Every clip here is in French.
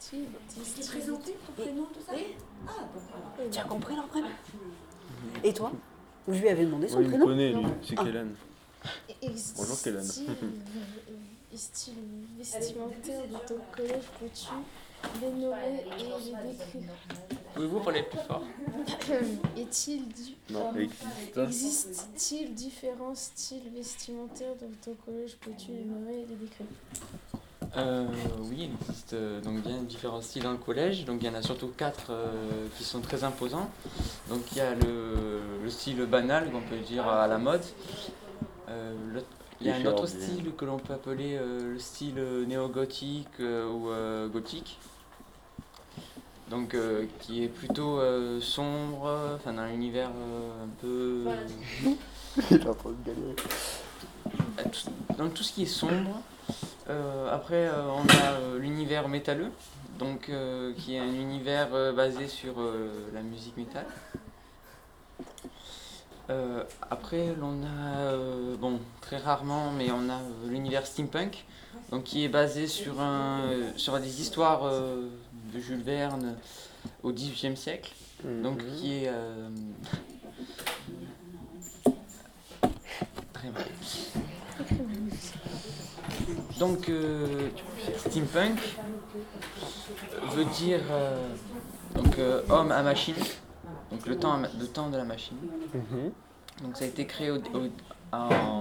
style, des Tu t'es styles. présenté ton prénom, tout ça? Oui. Ah, bon. Tu as compris leur prénom? Et toi? Vous lui avez demandé son Oui, il me prénom? connaît, lui. Non. C'est Ah. Kélan. Bonjour, Kélan. Style vestimentaire de ton collège, peux-tu les nommer et les décrire? Pouvez-vous parler plus fort? Non, Existe-t-il différents styles vestimentaires dans ton collège, peux-tu les nommer et les décrire? Oui, il existe donc bien différents styles dans le collège. Donc il y en a surtout 4 qui sont très imposants. Donc il y a le style banal qu'on peut dire à la mode. Il y a un autre style que l'on peut appeler le style néo-gothique ou gothique. Donc qui est plutôt sombre, enfin dans l'univers un peu... Il est en train de galérer. Dans tout ce qui est sombre. Après on a l'univers métalleux, donc qui est un univers basé sur la musique métal. Après l'on a, bon très rarement, mais on a l'univers steampunk, donc qui est basé sur des histoires de Jules Verne au XVIIIe siècle, donc qui est très mal. Donc steampunk veut dire homme à machine, donc le temps de la machine. Donc ça a été créé en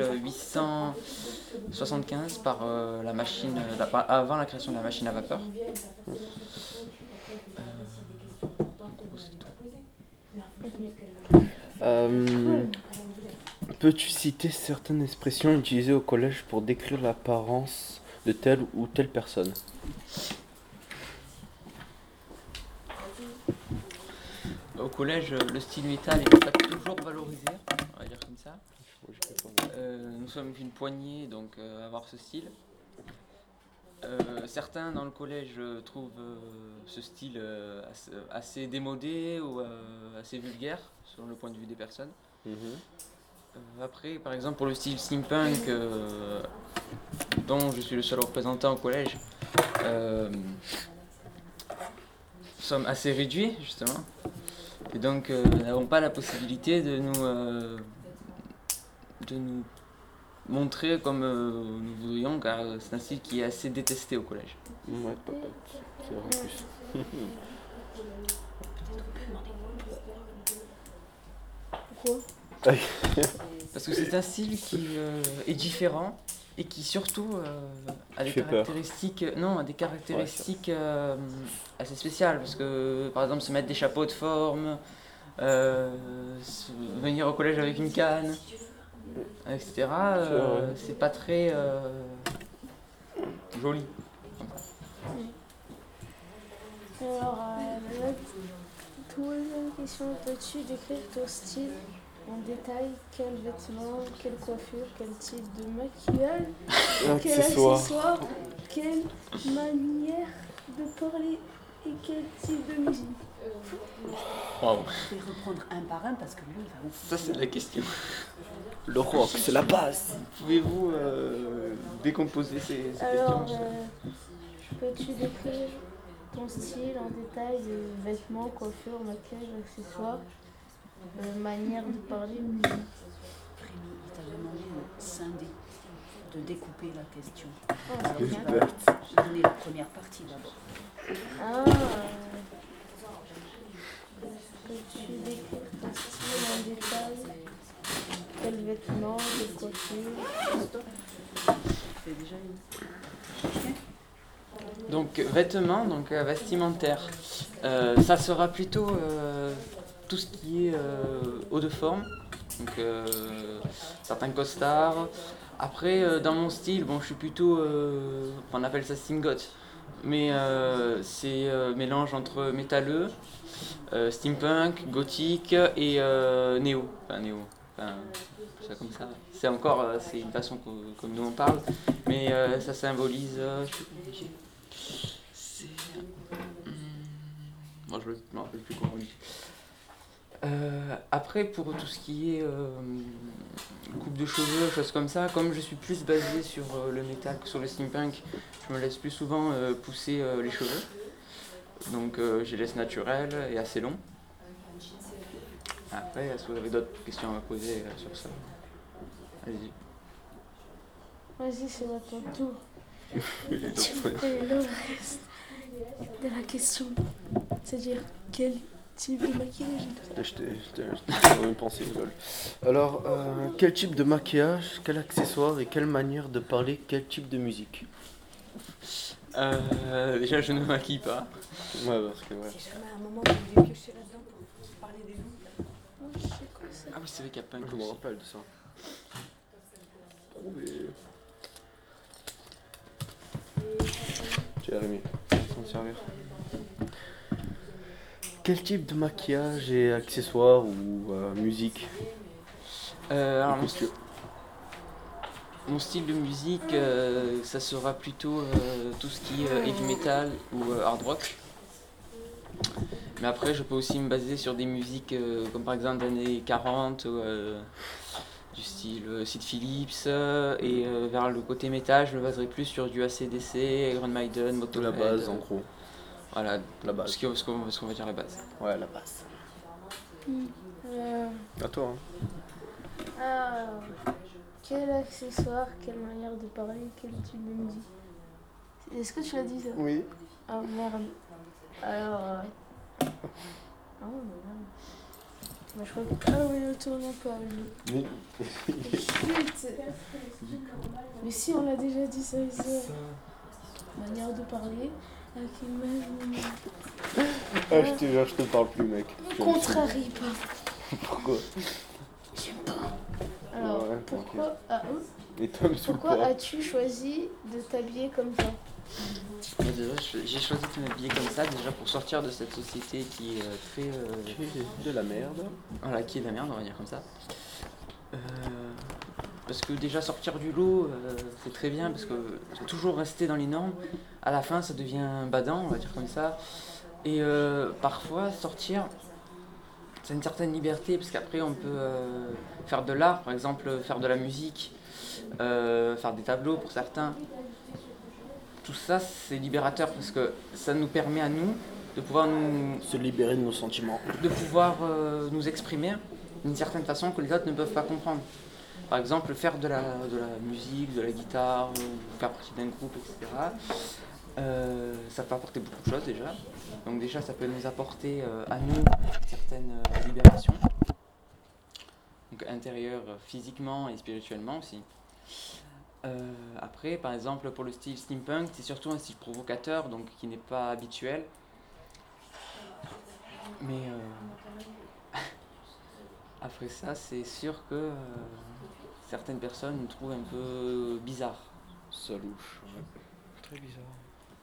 1875 par la machine, avant la création de la machine à vapeur. Peux-tu citer certaines expressions utilisées au collège pour décrire l'apparence de telle ou telle personne? Au collège, le style métal n'est pas toujours valorisé, on va dire comme ça. Nous sommes une poignée, donc à avoir ce style. Certains dans le collège trouvent ce style assez démodé ou assez vulgaire, selon le point de vue des personnes. Après, par exemple, pour le style steampunk, dont je suis le seul représentant au collège, nous sommes assez réduits, justement. Et donc, nous n'avons pas la possibilité de nous montrer comme nous voudrions, car c'est un style qui est assez détesté au collège. Ouais, pas bête. C'est vrai en plus. Pourquoi? Parce que c'est un style qui est différent et qui surtout a des caractéristiques, assez spéciales. Parce que par exemple se mettre des chapeaux de forme, venir au collège avec une canne, etc. C'est pas très joli. Alors, la troisième question, peux-tu décrire ton style en détail? Quels vêtements, quelle coiffure, quel type de maquillage, quel accessoire, quelle manière de parler et quel type de musique? Wow. Je vais reprendre un par un parce que lui, il va vous... Ça c'est la question. Le rock, c'est la base. Pouvez-vous décomposer ces Alors, questions? peux-tu décrire ton style en détail de vêtements, coiffure, maquillage, accessoires, manière de parler, musique? Rémi, il t'a demandé de scinder, de découper la question. Ah, Alors, je vais donner la première partie d'abord. Ah, peux-tu décrire ton style en détail? Quels vêtements, quelle coiffure? Tu fais déjà une... Donc vêtements, donc vestimentaire, ça sera plutôt tout ce qui est haut de forme, donc certains costards. Après dans mon style, bon je suis plutôt, on appelle ça steam goth, mais c'est mélange entre métalleux, steampunk, gothique et néo, ça comme ça. C'est encore, c'est une façon comme nous on parle, mais ça symbolise. Moi je me rappelle plus comment on dit. Après, pour tout ce qui est coupe de cheveux, choses comme ça, comme je suis plus basé sur le métal que sur le steampunk, je me laisse plus souvent pousser les cheveux. Donc je les laisse naturels et assez longs. Après, est-ce que vous avez d'autres questions à me poser sur ça? Allez-y. Vas-y, c'est à ton tour. Tu fais le reste de la question. C'est-à-dire, quel type de maquillage? Je t'ai même pensé, lol. Alors, quel type de maquillage, quel accessoire et quelle manière de parler, quel type de musique? Déjà, je ne me maquille pas. Ouais, parce que ouais. Si jamais à un moment vous voulez piocher là-dedans pour parler des loups. Moi, je sais quoi ça. Ah oui, c'est vrai qu'il y a plein de Je me rappelle de ça. Trouvé. Jérémy, sans servir. Quel type de maquillage et accessoires ou musique? Alors, Costume. mon style de musique, ça sera plutôt tout ce qui est heavy metal ou hard rock. Mais après, je peux aussi me baser sur des musiques comme par exemple des années 40, du style Sid Phillips, et vers le côté métal, je me baserai plus sur du AC/DC, Iron Maiden, La Motorhead. base, en gros. Voilà, La base. ce qu'on va dire la base. Ouais, la base. Euh, À toi, hein. alors, quel accessoire, quelle manière de parler, quel type de musique? Est-ce que tu l'as dit ça? Oui. Ah merde. Alors. Ah merde. Bah, je crois que. Ah oui, ne tournons pas. Oui. Chut. Mais si, on l'a déjà dit ça et ça. Manière de parler. Avec une même. Ah, je te jure, je te parle plus, mec. Me contrarie pas. Pourquoi? J'aime pas. Alors, Ouais, pourquoi, Et toi, me saoule pourquoi pas. as-tu choisi de t'habiller comme ça? Moi, déjà, j'ai choisi de m'habiller comme ça déjà pour sortir de cette société qui est très De la merde. voilà, qui est de la merde, on va dire comme ça. Parce que déjà sortir du lot, c'est très bien parce que toujours rester dans les normes, à la fin ça devient badant, on va dire comme ça. Et parfois sortir, c'est une certaine liberté parce qu'après on peut faire de l'art, par exemple faire de la musique, faire des tableaux pour certains. Tout ça c'est libérateur parce que ça nous permet à nous de pouvoir Se libérer de nos sentiments. nous exprimer d'une certaine façon que les autres ne peuvent pas comprendre. Par exemple, faire de la musique, de la guitare, faire partie d'un groupe, etc. Ça peut apporter beaucoup de choses déjà. Donc déjà, ça peut nous apporter à nous une certaine libération. Donc intérieure, physiquement et spirituellement aussi. Après, par exemple, pour le style steampunk, c'est surtout un style provocateur, donc qui n'est pas habituel. Mais après ça, c'est sûr que certaines personnes nous trouvent un peu bizarre. Ça louche. Ouais. Très bizarre.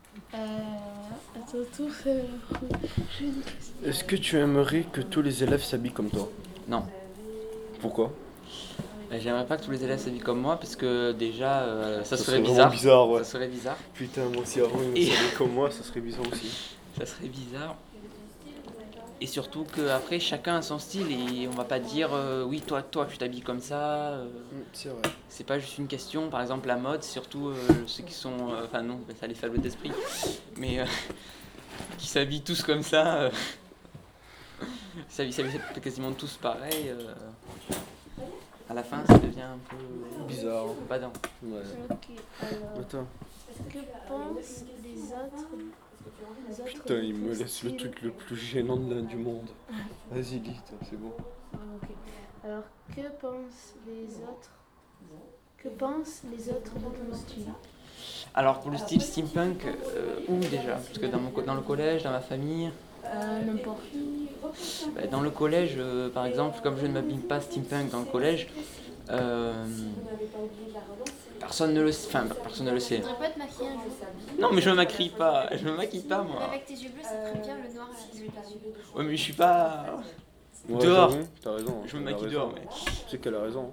À ton tour, j'ai une question. Est-ce que tu aimerais que tous les élèves s'habillent comme toi? Non, Pourquoi? j'aimerais pas que tous les élèves s'habillent comme moi parce que déjà, ça serait vraiment bizarre. bizarre, ouais. Ça serait bizarre. Putain, moi aussi avant, ils Et- s'habillaient comme moi, ça serait bizarre aussi. Ça serait bizarre. Et surtout qu'après, chacun a son style et on va pas dire oui, toi, tu t'habilles comme ça. C'est vrai. C'est pas juste une question. Par exemple, la mode, surtout ceux qui sont. Enfin, non, ça les faibles d'esprit. Mais qui s'habillent tous comme ça. S'habillent quasiment tous pareil. À la fin, ça devient un peu Bizarre. badant. Ouais. Ok, alors, Attends. que pensent les autres? Putain, il me de ton laisse le style? truc le plus gênant du monde. Vas-y, dis, toi, c'est bon. Ok. Alors, que pensent les autres? Que pensent les autres de ton style? Alors, pour le style steampunk, où déjà? Parce que dans le collège, dans ma famille. N'importe. Dans le collège, par exemple, comme je ne m'habille pas steampunk dans le collège, personne ne le sait. Enfin, personne ne le sait. Faudrait pas te maquiller un jour. Non, mais je me maquille pas. Je me maquille pas, Mais moi. avec tes yeux bleus, c'est très bien, le noir, c'est les yeux. Ouais, mais je suis pas. Ouais, Dehors. j'avoue, t'as raison. Je me elle a maquille raison. dehors, mais. Tu sais qu'elle a raison.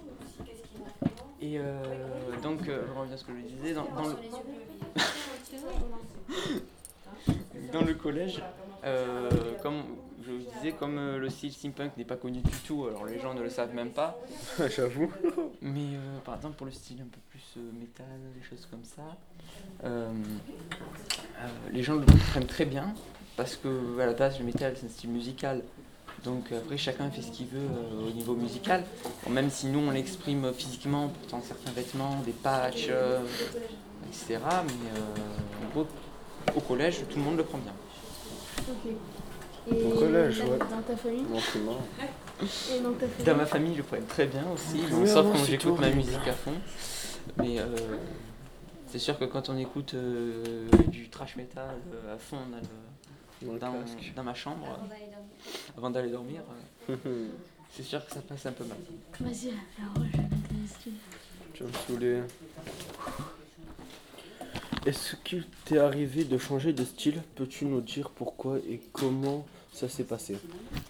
Et donc, je reviens à ce que je disais. Dans le... Sur les yeux bleus. dans le collège, comme je vous disais, comme le style steampunk n'est pas connu du tout, alors les gens ne le savent même pas. J'avoue. Mais par exemple pour le style un peu plus métal, des choses comme ça, les gens le comprennent très bien parce que à la base le métal c'est un style musical. Donc après chacun fait ce qu'il veut au niveau musical. Bon, même si nous on l'exprime physiquement, portant certains vêtements, des patchs, etc. Mais en gros au collège tout le monde le prend bien. Ok. Et Au collège, ouais. dans ta famille Non, c'est marrant. Et dans ta famille Dans ma famille, je le prenne très bien aussi, bon, Mais sauf alors, quand c'est j'écoute tout ma horrible. musique à fond. Mais c'est sûr que quand on écoute du trash metal à fond Dans le casque. dans ma chambre, avant d'aller dormir, c'est sûr que ça passe un peu mal. Vas-y, alors je vais mettre les styles. Tu vas me saouler. Est-ce qu'il t'est arrivé de changer de style? Peux-tu nous dire pourquoi et comment ça s'est passé?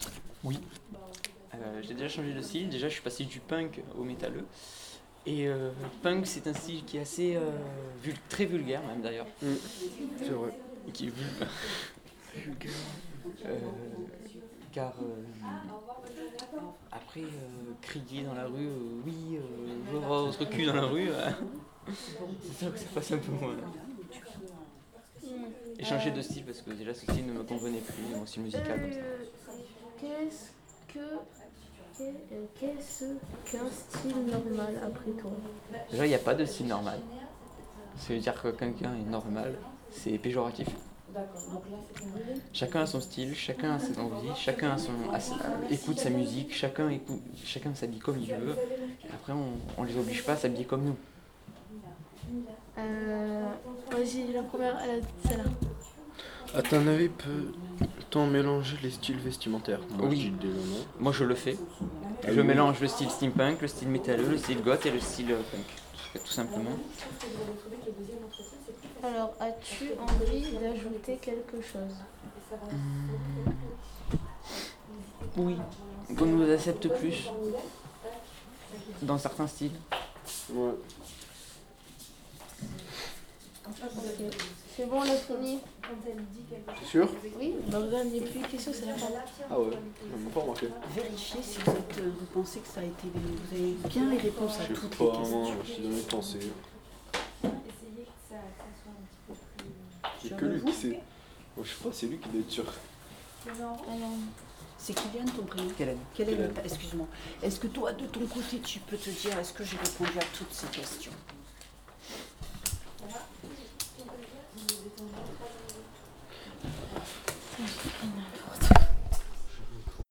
J'ai déjà changé de style, déjà je suis passé du punk au métalleux. Et punk c'est un style qui est assez très vulgaire même d'ailleurs. C'est vrai. Qui est vulgaire. Car après crier dans la rue, oui, je veux voir votre cul dans la rue, c'est sûr que ça passe un peu moins. Et changer de style parce que déjà ce style ne me convenait plus, mon style musical comme ça. Qu'est-ce qu'un style normal après toi? Déjà il n'y a pas de style normal. Ça veut dire que quelqu'un est normal, c'est péjoratif. Chacun a son style, chacun a ses envies, chacun écoute sa musique, chacun s'habille comme il veut. Et après on les oblige pas à s'habiller comme nous. Vas-y, la première, celle-là. À ton avis, peut-on mélanger les styles vestimentaires? Moi, Oui. je dis déjà non. Moi je le fais. Ah Je oui. mélange le style steampunk, le style métalleux, le style goth et le style punk. Tout simplement. Alors, as-tu envie d'ajouter quelque chose? Oui. Qu'on nous accepte plus dans certains styles. Ouais. Ok. C'est bon, on a fini. T'es sûr? Oui, bah regarde, il n'y a plus de questions, c'est la fin. Ah ouais, on m'a pas remarqué. Vérifiez si vous pensez que ça a été. Vous avez bien les réponses à Je sais toutes pas, les moi, questions. je suis dans mes pensées. C'est Sur que lui vous qui sait. Moi, je sais pas, c'est lui qui doit être sûr. C'est Kylian ton prénom? Quelle année? Kylian, excuse-moi. Est-ce que toi, de ton côté, tu peux te dire, est-ce que j'ai répondu à toutes ces questions?